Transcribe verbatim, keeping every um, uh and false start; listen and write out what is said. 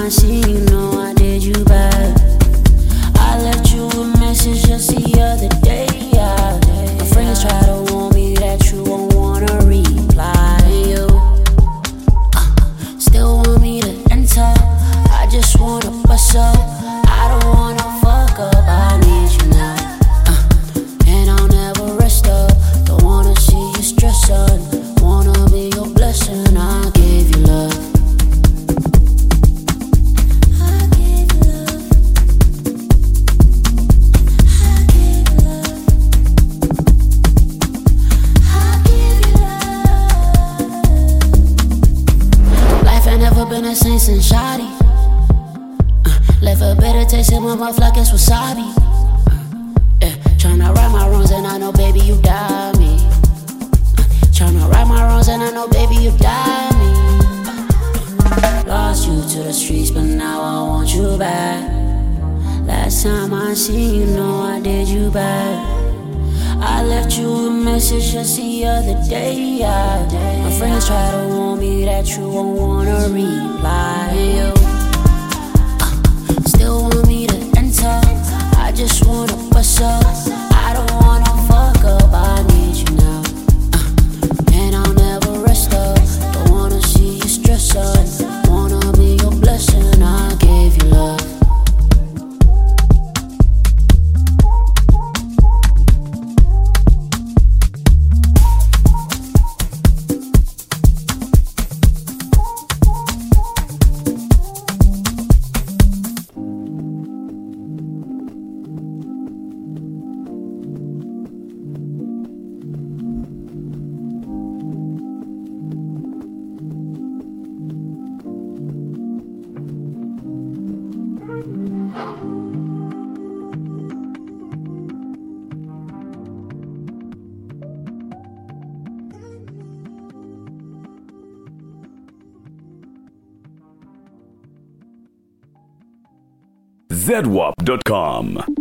I see you know I did you bad. I left you a message just the other day. Yeah, my friends try to warn me that you won't wanna reply. You uh, still want me to enter. I just wanna bust up. I don't wanna fuck up. I need you now, uh, and I'll never rest up. Don't wanna see you stress on. Wanna be your blessing. I gave you love. Been a saint since shoddy. Uh, left a bitter taste in my mouth like it's wasabi. Uh, yeah, tryna right my wrongs and I know, baby, you got me. Uh, tryna right my wrongs and I know, baby, you got me. Uh, lost you to the streets, but now I want you back. Last time I seen you, know I did you bad. I left you a message just the other day. Yeah. My friends try to warn me that you won't wanna reply. You uh, still want me to enter. I just wanna bust up. I don't wanna fuck up. I need you now, uh, and I'll never rest up. Don't wanna see you stress up. Wanna be your blessing. I gave you love. Z W A P dot com